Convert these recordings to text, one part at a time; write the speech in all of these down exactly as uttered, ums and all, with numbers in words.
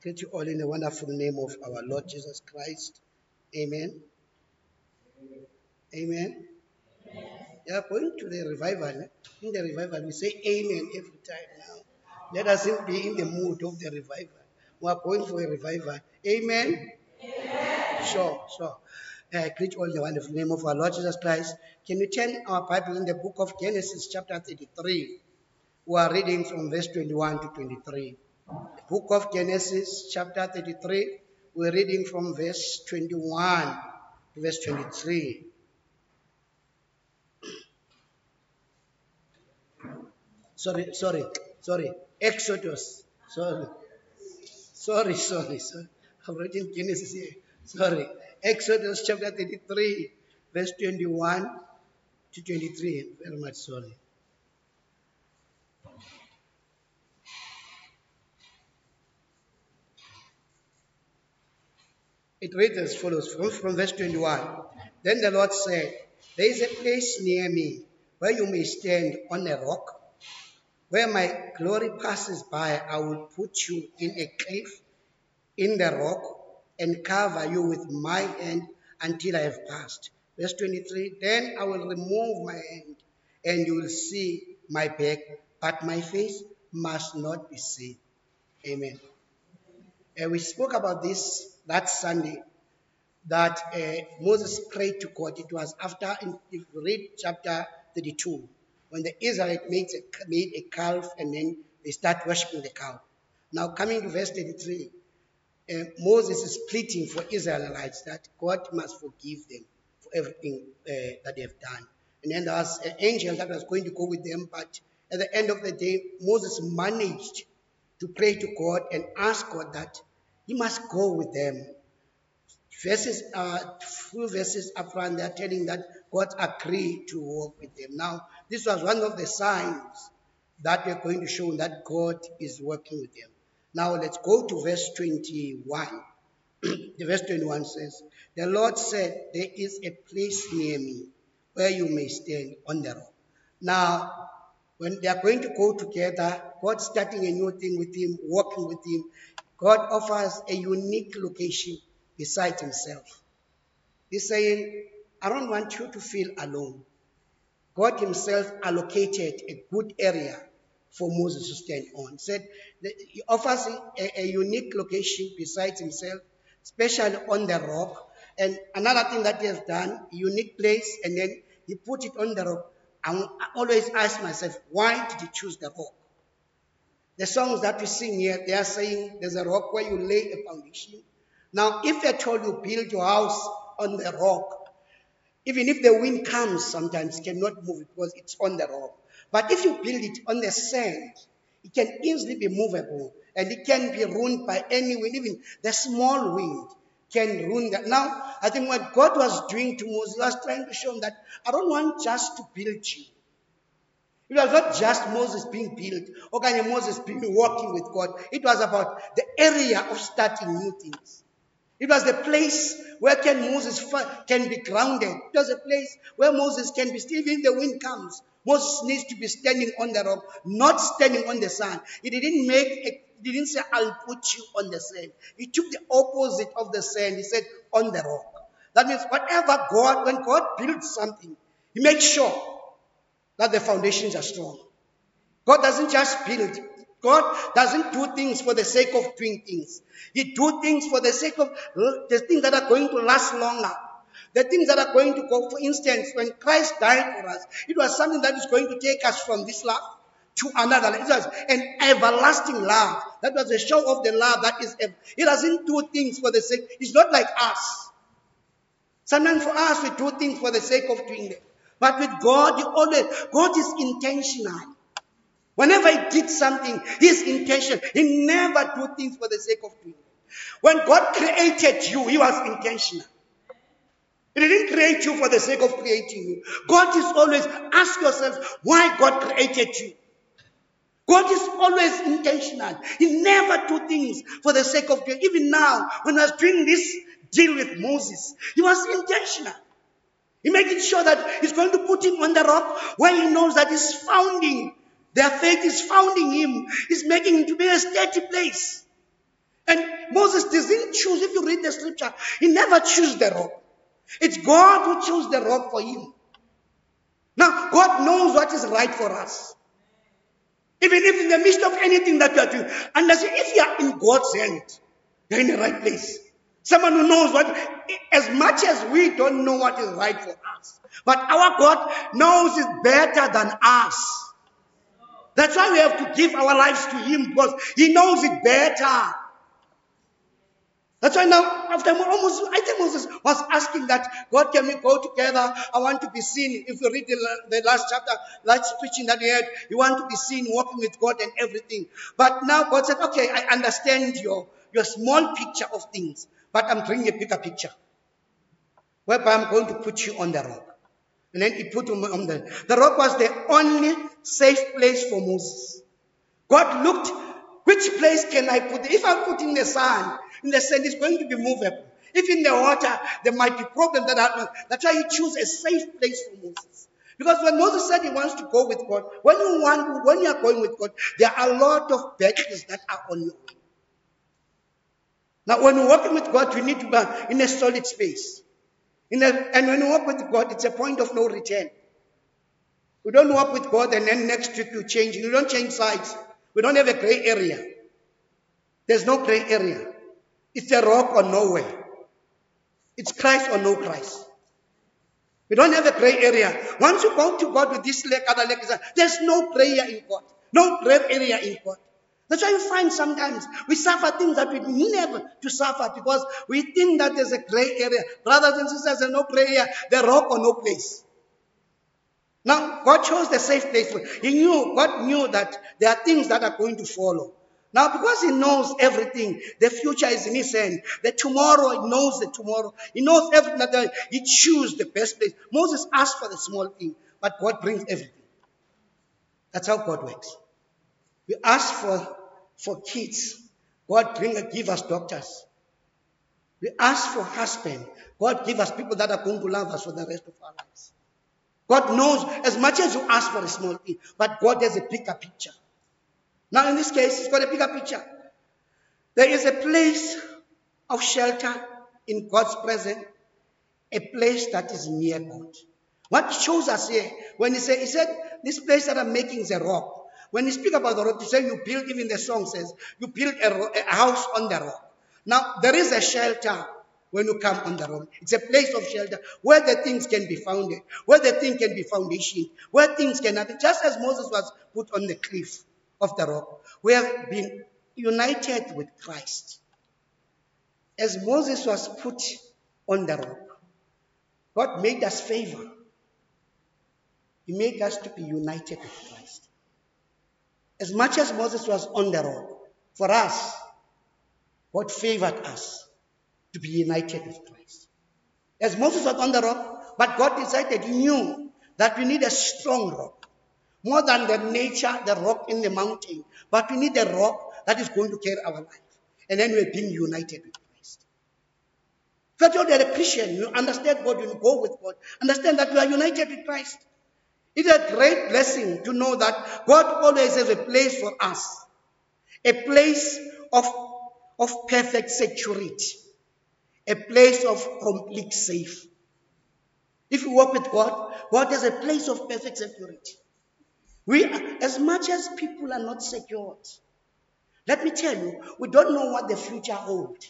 Greet you all in the wonderful name of our Lord Jesus Christ. Amen. Amen. Yeah, going to the revival. In the revival, we say amen every time now. Let us be in the mood of the revival. We are going for a revival. Amen. Amen. Sure, sure. I greet all in the wonderful name of our Lord Jesus Christ. Can you turn our Bible in the book of Genesis, chapter thirty-three? We are reading from verse twenty-one to twenty-three. The book of Genesis, chapter thirty-three. We're reading from verse twenty-one to verse twenty-three. Sorry, sorry, sorry. Exodus. Sorry. Sorry, sorry, sorry. I've written Genesis here. Sorry. Exodus chapter thirty-three, verse twenty-one to twenty-three. Very much sorry. It reads as follows from, from verse twenty-one. Then the Lord said, there is a place near me where you may stand on a rock. Where my glory passes by, I will put you in a cliff in the rock and cover you with my hand until I have passed. Verse twenty-three, then I will remove my hand and you will see my back, but my face must not be seen. Amen. And we spoke about this that Sunday, that uh, Moses prayed to God. It was after, if you read chapter thirty-two, when the Israelites made a, made a calf and then they start worshiping the calf. Now coming to verse thirty-three, uh, Moses is pleading for Israelites that God must forgive them for everything uh, that they have done. And then there was an angel that was going to go with them, but at the end of the day, Moses managed to pray to God and ask God that he must go with them. Verses, uh, few verses up front, they are telling that God agreed to walk with them. Now, this was one of the signs that we're going to show that God is working with them. Now, let's go to verse twenty-one. The verse twenty-one says, the Lord said, there is a place near me where you may stand on the rock. Now, when they are going to go together, God starting a new thing with him, walking with him, God offers a unique location beside himself. He's saying, I don't want you to feel alone. God himself allocated a good area for Moses to stand on. He said he offers a, a unique location beside himself, especially on the rock. And another thing that he has done, a unique place, and then he put it on the rock. I always ask myself, why did he choose the rock? The songs that we sing here, they are saying there's a rock where you lay a foundation. Now, if at all you build your house on the rock, even if the wind comes, sometimes it cannot move it because it's on the rock. But if you build it on the sand, it can easily be movable and it can be ruined by any wind. Even the small wind can ruin that. Now, I think what God was doing to Moses, he was trying to show him that I don't want just to build you. It was not just Moses being built, or kind of Moses being walking with God. It was about the area of starting new things. It was the place where can Moses can be grounded. It was a place where Moses can be still, even the wind comes. Moses needs to be standing on the rock, not standing on the sand. He didn't make a, he didn't say, I'll put you on the sand. He took the opposite of the sand. He said, on the rock. That means whatever God, when God builds something, he makes sure that the foundations are strong. God doesn't just build. God doesn't do things for the sake of doing things. He do things for the sake of the things that are going to last longer. The things that are going to go, for instance, when Christ died for us, it was something that is going to take us from this love to another. It was an everlasting love. That was a show of the love that is, he doesn't do things for the sake, it's not like us. Sometimes for us, we do things for the sake of doing them. But with God, you always, God is intentional. Whenever he did something, his intention. He never do things for the sake of doing it. When God created you, he was intentional. He didn't create you for the sake of creating you. God is always, ask yourself why God created you. God is always intentional. He never do things for the sake of doing. Even now, when I was doing this deal with Moses, he was intentional. He making sure that he's going to put him on the rock where he knows that he's founding. Their faith is founding him. He's making him to be a steady place. And Moses doesn't choose, if you read the scripture, he never chose the rock. It's God who chose the rock for him. Now, God knows what is right for us. Even if in the midst of anything that you are doing, and if you are in God's hand, you're in the right place. Someone who knows what, as much as we don't know what is right for us, but our God knows it better than us. That's why we have to give our lives to him, because he knows it better. That's why now, after almost, I think Moses was asking that, God, can we go together? I want to be seen. If you read the, the last chapter, last preaching that we had, you want to be seen walking with God and everything. But now God said, okay, I understand your, your small picture of things, but I'm bringing a bigger picture, whereby I'm going to put you on the rock. And then he put him on the, the rock was the only safe place for Moses. God looked, which place can I put? If I put in the sand, in the sand, it's going to be movable. If in the water, there might be problems that happen. That's why he chose a safe place for Moses. Because when Moses said he wants to go with God, when you want, when you are going with God, there are a lot of battles that are on your way. Now, when you're walking with God, you need to be in a solid space. In a, and when you walk with God, it's a point of no return. We don't walk with God and then next week you change. You don't change sides. We don't have a gray area. There's no gray area. It's a rock or nowhere. It's Christ or no Christ. We don't have a gray area. Once you go to God with this leg, other leg, there's no gray area in God. No gray area in God. That's why you find sometimes we suffer things that we never to suffer because we think that there's a gray area. Brothers and sisters, there's no gray area. The rock or no place. Now, God chose the safe place. He knew, God knew that there are things that are going to follow. Now, because he knows everything, the future is in his hand. The tomorrow, he knows the tomorrow. He knows everything. That he chooses the best place. Moses asked for the small thing, but God brings everything. That's how God works. We ask for, for kids. God bring, give us doctors. We ask for husband. God give us people that are going to love us for the rest of our lives. God knows as much as you ask for a small thing, but God has a bigger picture. Now in this case, it's got a bigger picture. There is a place of shelter in God's presence, a place that is near God. What shows us here, when he said, he said, this place that I'm making is a rock. When you speak about the rock, you say you build, even the song says, you build a, a house on the rock. Now, there is a shelter when you come on the rock. It's a place of shelter where the things can be founded, where the thing can be foundation, where things can happen. Just as Moses was put on the cliff of the rock, we have been united with Christ. As Moses was put on the rock, God made us favor. He made us to be united with Christ. As much as Moses was on the rock, for us, God favored us to be united with Christ. As Moses was on the rock, but God decided, he knew that we need a strong rock. More than the nature, the rock in the mountain. But we need a rock that is going to carry our life. And then we're being united with Christ. If you're a Christian, you understand God, you go with God. Understand that you are united with Christ. It's a great blessing to know that God always has a place for us. A place of, of perfect security. A place of complete safe. If you walk with God, God has a place of perfect security. We, as much as people are not secured, let me tell you, we don't know what the future holds.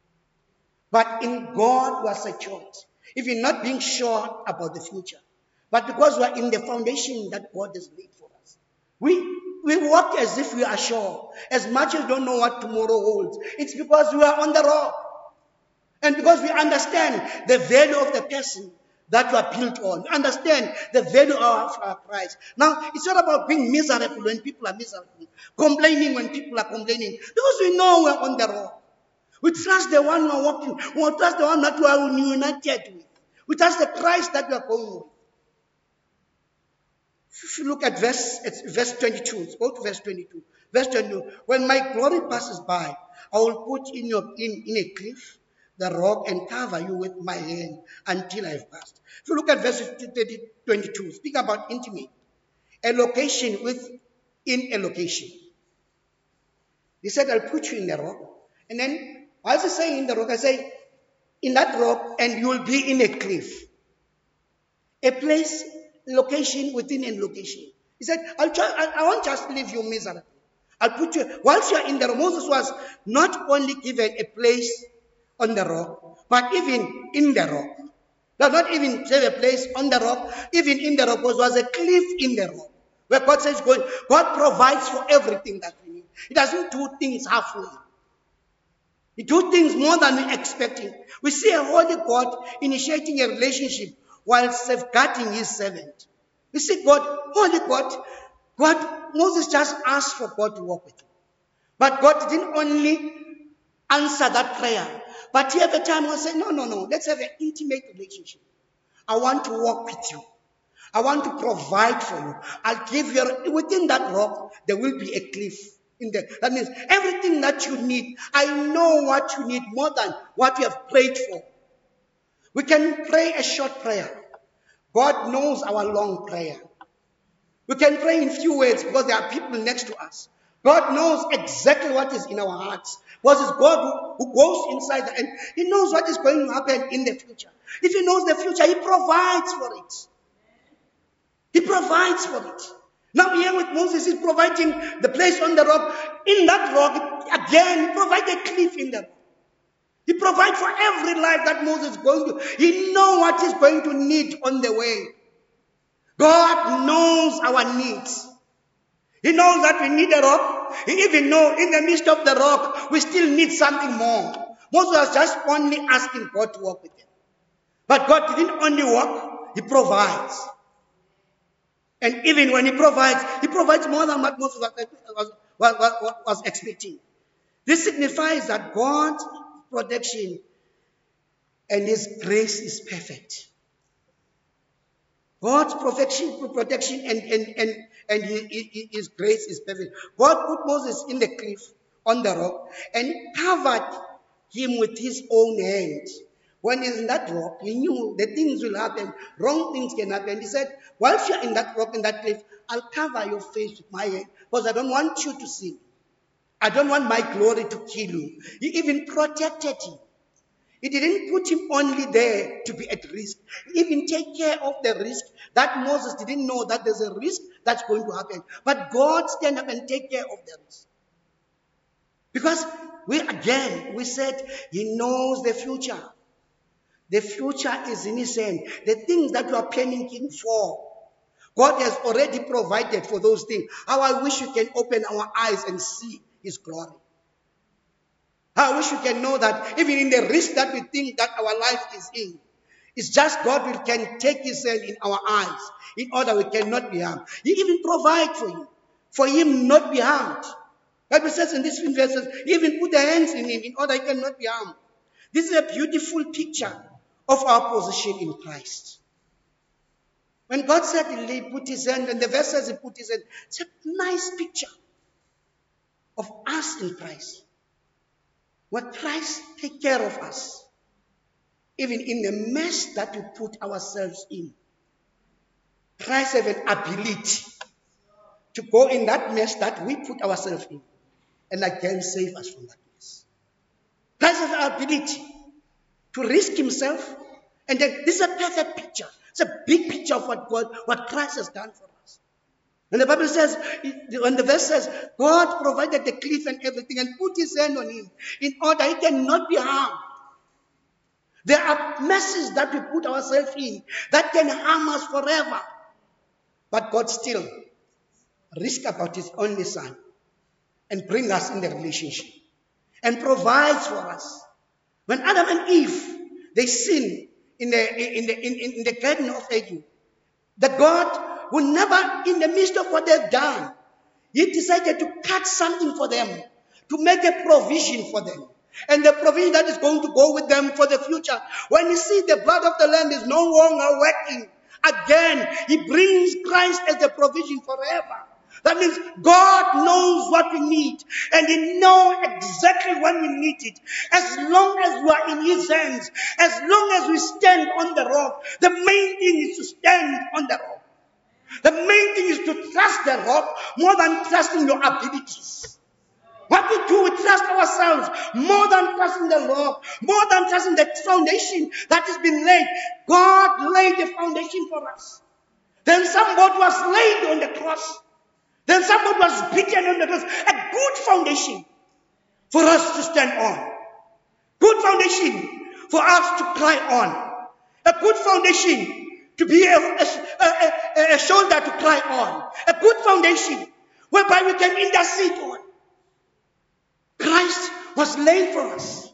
But in God we are secured. If you're not being sure about the future, but because we are in the foundation that God has laid for us, we, we walk as if we are sure. As much as we don't know what tomorrow holds, it's because we are on the rock. And because we understand the value of the person that you are built on. You understand the value of our price. Now, it's not about being miserable when people are miserable. Complaining when people are complaining. Because we know we're on the rock. We trust the one we are walking. We trust the one that we are united with. We trust the Christ that we are going with. If you look at verse, verse twenty-two, go to verse twenty-two. Verse twenty-two, when my glory passes by, I will put in your in, in a cliff the rock and cover you with my hand until I have passed. If you look at verse twenty-two, speak about intimate. A location within a location. He said, I'll put you in the rock And then, whilst he's saying in the rock, I say, in that rock, and you will be in a cliff. A place, location within a location. He said, I'll try, I, I won't just leave you miserable. I'll put you, whilst you are in the rock, Moses was not only given a place on the rock, but even in the rock. No, not even say a place on the rock, even in the rock, because there was a cliff in the rock. Where God says, God, God provides for everything that we need. He doesn't do things halfway. He does things more than we're expecting. We see a holy God initiating a relationship while safeguarding his servant. We see God, holy God, God, Moses just asked for God to walk with him. But God didn't only answer that prayer, but he every time was saying, no, no, no, let's have an intimate relationship. I want to walk with you. I want to provide for you. I'll give you, within that rock, there will be a cliff in there. That means everything that you need, I know what you need more than what you have prayed for. We can pray a short prayer. God knows our long prayer. We can pray in few words because there are people next to us. God knows exactly what is in our hearts. Because it's God who, who goes inside and he knows what is going to happen in the future. If he knows the future, he provides for it. He provides for it. Now here with Moses, he's providing the place on the rock. In that rock, again, he provided a cliff in the rock. He provides for every life that Moses is going to. He knows what he's going to need on the way. God knows our needs. He knows that we need a rock. He even knows in the midst of the rock, we still need something more. Moses was just only asking God to walk with him. But God didn't only walk, he provides. And even when he provides, he provides more than what Moses was, was, was, was expecting. This signifies that God's protection and his grace is perfect. God's protection, protection and, and, and, and his grace is perfect. God put Moses in the cliff on the rock and covered him with his own hand. When he's in that rock, he knew that things will happen, wrong things can happen. He said, whilst you're in that rock, in that cliff, I'll cover your face with my hand because I don't want you to see. I don't want my glory to kill you. He even protected him. He didn't put him only there to be at risk. He even take care of the risk that Moses didn't know that there's a risk that's going to happen. But God stand up and take care of the risk. Because we, again, we said he knows the future. The future is in his hand. The things that you are panicking for, God has already provided for those things. How I wish we can open our eyes and see his glory. I wish we can know that even in the risk that we think that our life is in, it's just God who can take his hand in our eyes in order we cannot be harmed. He even provide for you, for him not be harmed. Bible says in this verses, he even put the hands in him in order he cannot be harmed. This is a beautiful picture of our position in Christ. When God said he put his hand, and the verse says he put his hand, it's a nice picture of us in Christ. Where Christ take care of us, even in the mess that we put ourselves in. Christ has an ability to go in that mess that we put ourselves in, and again save us from that mess. Christ has an ability to risk himself, and then this is a perfect picture. It's a big picture of what God, what Christ has done for us. And the Bible says, when the verse says, God provided the cliff and everything and put his hand on him in order he cannot be harmed. There are messes that we put ourselves in that can harm us forever. But God still risked about his only son and bring us in the relationship and provides for us. When Adam and Eve, they sinned in the, in the, in, in the Garden of Eden, the God who never, in the midst of what they've done, he decided to cut something for them, to make a provision for them. And the provision that is going to go with them for the future. When you see the blood of the Lamb is no longer working, again, he brings Christ as the provision forever. That means God knows what we need, and he knows exactly when we need it. As long as we are in his hands, as long as we stand on the rock, the main thing is to stand on the rock. The main thing is to trust the rock more than trusting your abilities. What we do, we trust ourselves more than trusting the Lord, more than trusting the foundation that has been laid. God laid the foundation for us. Then somebody was laid on the cross. Then somebody was beaten on the cross. A good foundation for us to stand on. Good foundation for us to cry on. A good foundation to be a, a, a, a shoulder to cry on. A good foundation whereby we can intercede on. Christ was laid for us.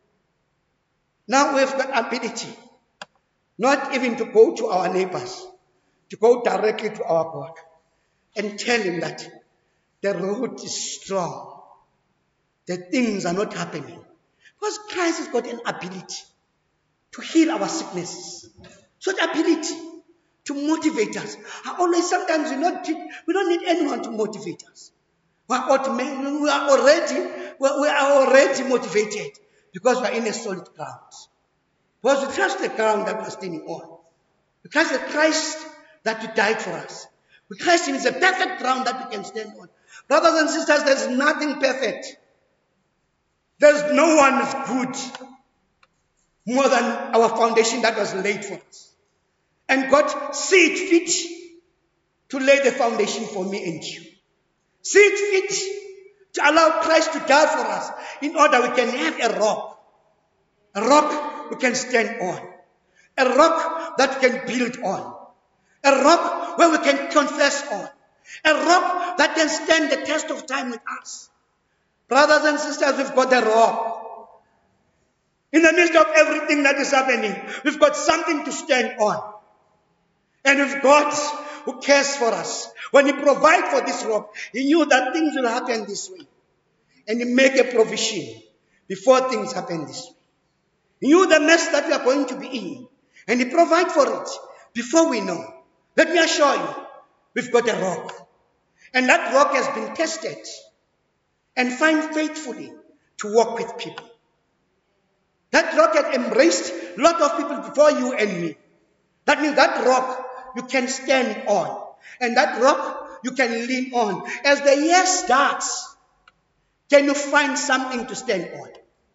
Now we've got ability not even to go to our neighbors, to go directly to our God and tell him that the road is strong, that things are not happening. Because Christ has got an ability to heal our sicknesses. So the ability to motivate us. I always, sometimes we don't, we don't need anyone to motivate us. We are already, we are already motivated because we are in a solid ground. Because we trust the ground that we are standing on. We trust the Christ that died for us. We trust him is a perfect ground that we can stand on. Brothers and sisters, there's nothing perfect. There's no one is good more than our foundation that was laid for us. And God see it fit to lay the foundation for me and you. See it fit to allow Christ to die for us in order we can have a rock. A rock we can stand on. A rock that we can build on. A rock where we can confess on. A rock that can stand the test of time with us. Brothers and sisters, we've got a rock. In the midst of everything that is happening, we've got something to stand on. And with God who cares for us, when he provided for this rock, he knew that things will happen this way. And he made a provision before things happen this way. He knew the mess that we are going to be in. And he provided for it before we know. Let me assure you, we've got a rock. And that rock has been tested and found faithfully to walk with people. That rock had embraced a lot of people before you and me. That means that rock you can stand on. And that rock you can lean on. As the year starts, can you find something to stand on?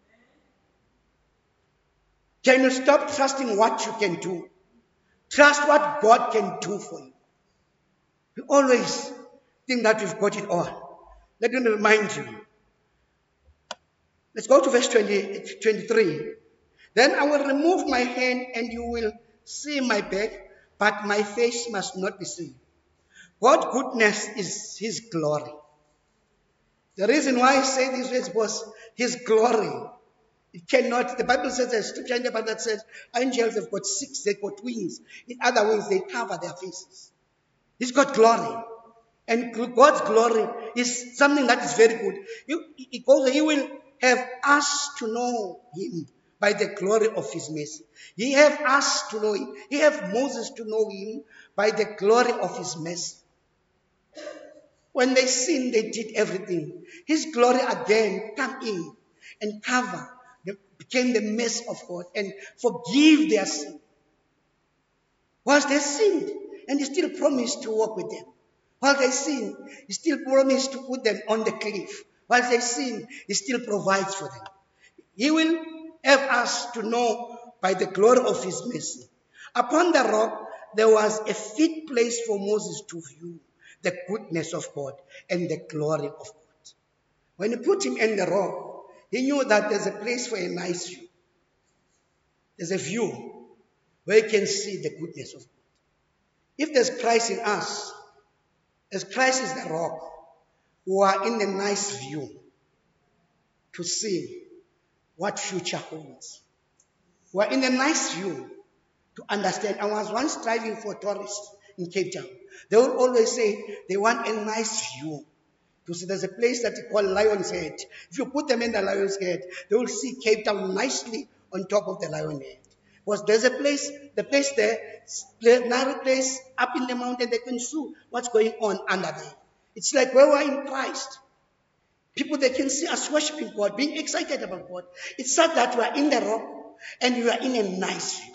Can you stop trusting what you can do? Trust what God can do for you. We always think that we've got it all. Let me remind you. Let's go to verse twenty, twenty-three. Then I will remove my hand and you will see my back, but my face must not be seen. God's goodness is his glory. The reason why I say this is because his glory. It cannot, the Bible says, there's scripture in the Bible that says, angels have got six, they've got wings. In other ways, they cover their faces. He's got glory. And God's glory is something that is very good. He, he, goes, he will have us to know him by the glory of his mercy. He have us to know him. He have Moses to know him by the glory of his mercy. When they sinned, they did everything. His glory again come in and cover. They became the mess of God and forgive their sin. Whilst they sinned, and he still promised to walk with them. While they sin, he still promised to put them on the cliff. While they sin, he still provides for them. He will have us to know by the glory of his mercy. Upon the rock, there was a fit place for Moses to view the goodness of God and the glory of God. When he put him in the rock, he knew that there's a place for a nice view. There's a view where you can see the goodness of God. If there's Christ in us, as Christ is the rock, we are in a nice view to see what future holds. We are in a nice view to understand. I was once driving for tourists in Cape Town. They will always say they want a nice view. To see there's a place that they call Lion's Head. If you put them in the Lion's Head, they will see Cape Town nicely on top of the Lion's Head. Because there's a place, the place there, another place up in the mountain, they can see what's going on under there. It's like where we're in Christ. People, they can see us worshiping God, being excited about God. It's such that we are in the rock and we are in a nice view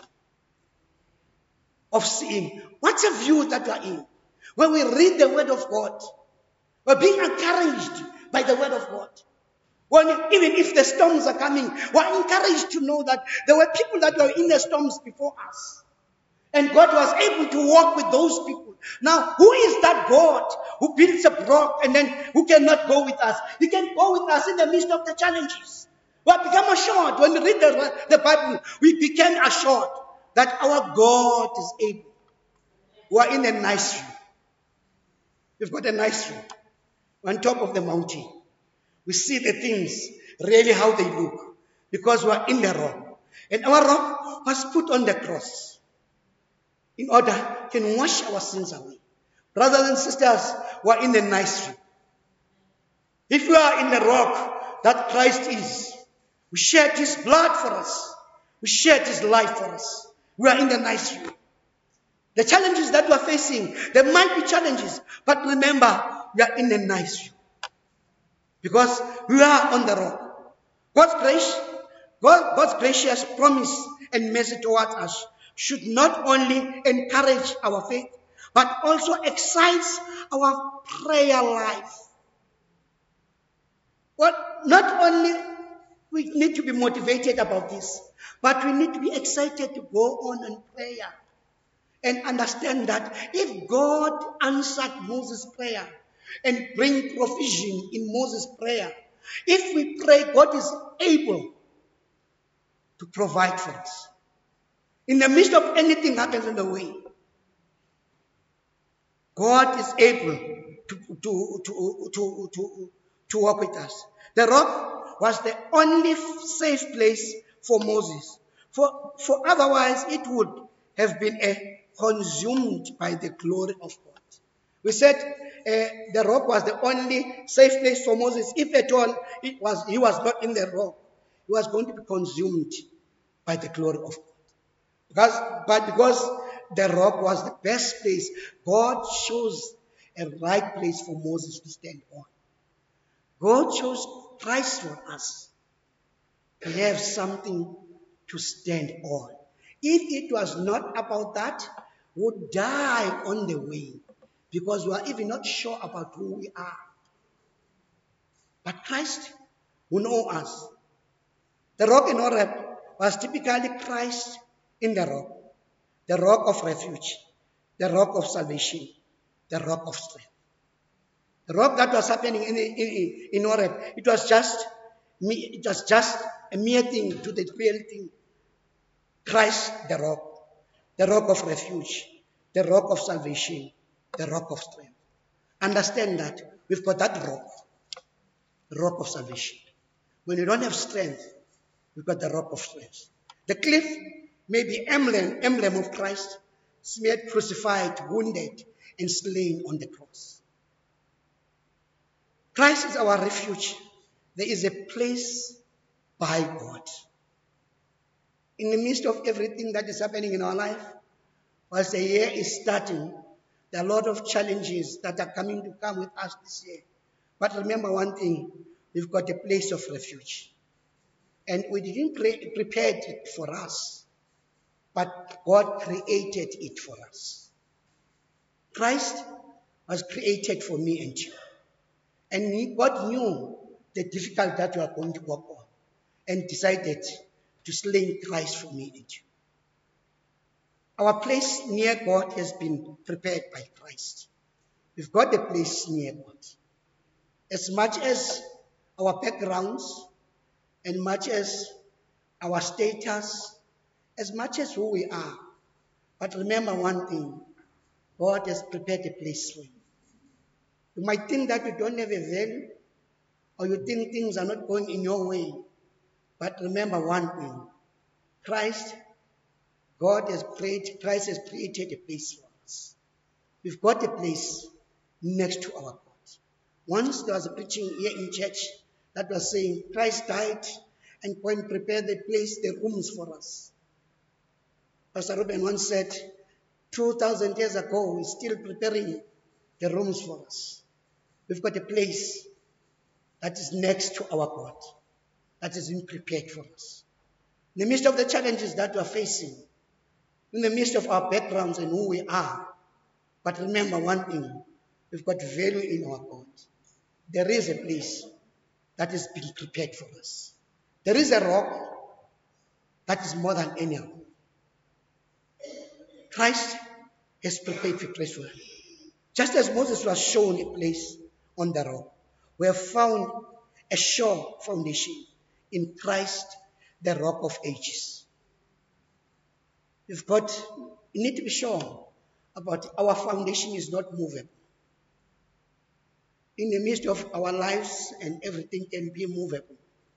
of seeing. What's a view that we are in? When we read the word of God, we're being encouraged by the word of God. When, even if the storms are coming, we're encouraged to know that there were people that were in the storms before us. And God was able to walk with those people. Now, who is that God who builds a rock and then who cannot go with us? He can go with us in the midst of the challenges. We have become assured. When we read the, the Bible, we became assured that our God is able. We are in a nice room. We've got a nice room. We're on top of the mountain. We see the things really how they look because we are in the rock. And our rock was put on the cross in order to wash our sins away. Brothers and sisters, we are in the nice room. If we are in the rock that Christ is, we shed his blood for us. We shed his life for us. We are in the nice room. The challenges that we are facing, there might be challenges, but remember, we are in a nice room. Because we are on the rock. God's grace, God, God's gracious promise and mercy towards us should not only encourage our faith, but also excites our prayer life. Well, not only we need to be motivated about this, but we need to be excited to go on in prayer and understand that if God answered Moses' prayer and bring provision in Moses' prayer, if we pray, God is able to provide for us. In the midst of anything happens in the way, God is able to, to, to, to, to, to work with us. The rock was the only safe place for Moses. For, for otherwise, it would have been a consumed by the glory of God. We said uh, the rock was the only safe place for Moses. If at all it was, he was not in the rock, he was going to be consumed by the glory of God. Because, but because the rock was the best place, God chose a right place for Moses to stand on. God chose Christ for us to have something to stand on. If it was not about that, we would die on the way because we are even not sure about who we are. But Christ will know us. The rock in Horeb was typically Christ in the rock, the rock of refuge, the rock of salvation, the rock of strength. The rock that was happening in, in, in Horeb, it was just it was just a mere thing to the real thing. Christ, the rock, the rock of refuge, the rock of salvation, the rock of strength. Understand that we've got that rock, the rock of salvation. When you don't have strength, we've got the rock of strength. The cliff may be emblem, emblem of Christ, smeared, crucified, wounded, and slain on the cross. Christ is our refuge. There is a place by God. In the midst of everything that is happening in our life, whilst the year is starting, there are a lot of challenges that are coming to come with us this year. But remember one thing, we've got a place of refuge. And we didn't pre- prepare it for us, but God created it for us. Christ was created for me and you. And God knew the difficulty that we are going to work on and decided to slay Christ for me and you. Our place near God has been prepared by Christ. We've got a place near God. As much as our backgrounds, and much as our status, as much as who we are. But remember one thing, God has prepared a place for you. You might think that you don't have a value, or you think things are not going in your way. But remember one thing, Christ, God has created, Christ has created a place for us. We've got a place next to our God. Once there was a preaching here in church that was saying, Christ died and go and prepare the place, the rooms for us. Pastor Ruben once said, two thousand years ago, he's still preparing the rooms for us. We've got a place that is next to our God, that has been prepared for us. In the midst of the challenges that we are facing, in the midst of our backgrounds and who we are, but remember one thing, we've got value in our God. There is a place that is being prepared for us. There is a rock that is more than any rock. Christ has prepared a place for us. Just as Moses was shown a place on the rock, we have found a sure foundation in Christ, the rock of ages. We've got, we need to be sure about our foundation is not movable. In the midst of our lives, and everything can be movable.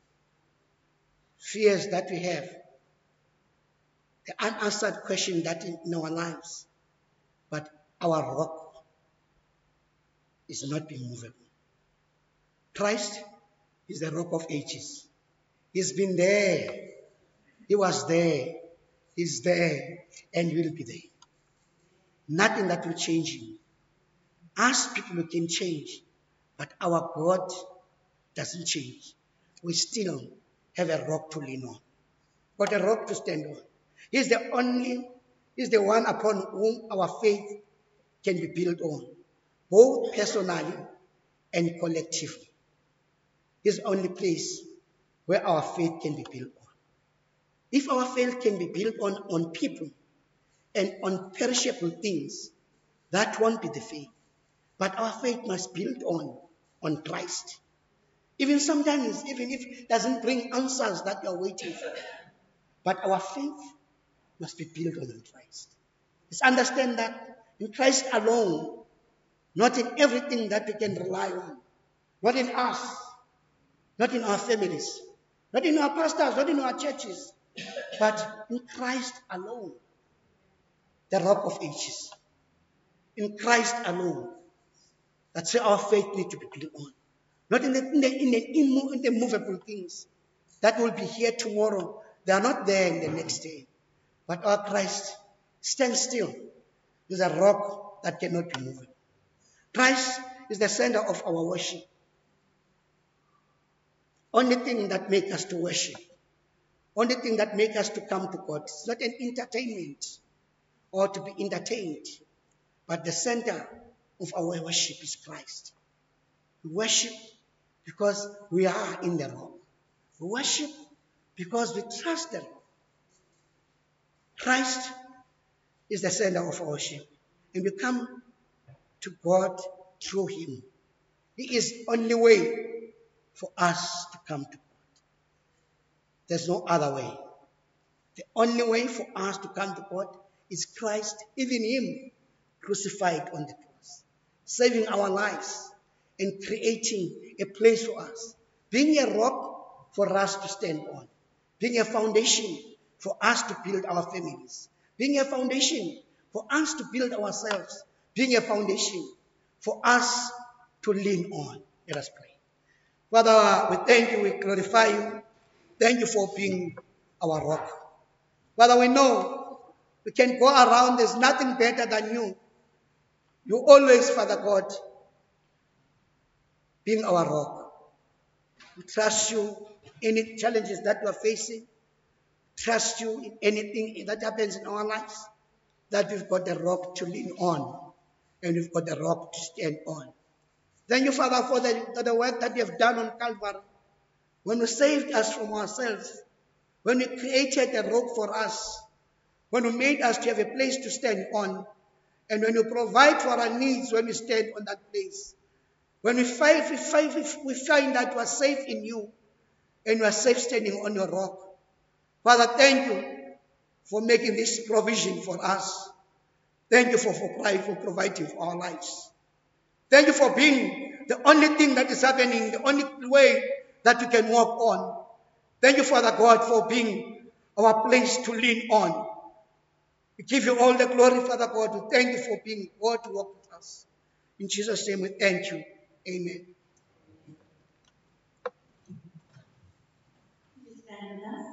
Fears that we have, the unanswered question that in, in our lives, but our rock is not being movable. Christ is the rock of ages. He's been there. He was there. He's there and will be there. Nothing that will change him. Us people can change, but our God doesn't change. We still have a rock to lean on. Got a rock to stand on. He's the only, he's the one upon whom our faith can be built on, both personally and collectively. He's the only place where our faith can be built on. If our faith can be built on, on people and on perishable things, that won't be the faith. But our faith must build on, on Christ. Even sometimes, even if it doesn't bring answers that you're waiting for. But our faith must be built on Christ. Let's understand that in Christ alone, not in everything that we can rely on, not in us, not in our families, not in our pastors, not in our churches, but in Christ alone, the rock of ages. In Christ alone. That's where our faith needs to be built on. Not in the, in the, in the, immo- in the movable things that will be here tomorrow. They are not there in the next day. But our Christ stands still. Is a rock that cannot be moved. Christ is the center of our worship. Only thing that makes us to worship. Only thing that makes us to come to God. It's not an entertainment or to be entertained. But the center of our worship is Christ. We worship because we are in the rock. We worship because we trust the rock. Christ is the center of our worship. And we come to God through him. He is the only way for us to come to God. There's no other way. The only way for us to come to God is Christ, even him, crucified on the cross, saving our lives and creating a place for us, being a rock for us to stand on, being a foundation for us to build our families, being a foundation for us to build ourselves, being a foundation for us to lean on. Let us pray. Father, we thank you, we glorify you. Thank you for being our rock. Father, we know we can go around, there's nothing better than you. You always, Father God, being our rock. We trust you in any challenges that we are facing. Trust you in anything that happens in our lives. That we've got the rock to lean on. And we've got the rock to stand on. Thank you, Father, for the, for the work that you have done on Calvary. When you saved us from ourselves. When you created a rock for us. When you made us to have a place to stand on. And when you provide for our needs when we stand on that place. When we find, we find, we find that we are safe in you. And we are safe standing on your rock. Father, thank you for making this provision for us. Thank you for, for, for providing for our lives. Thank you for being the only thing that is happening, the only way that we can walk on. Thank you, Father God, for being our place to lean on. We give you all the glory, Father God. We thank you for being God to walk with us. In Jesus' name we thank you. Amen. Please stand with us.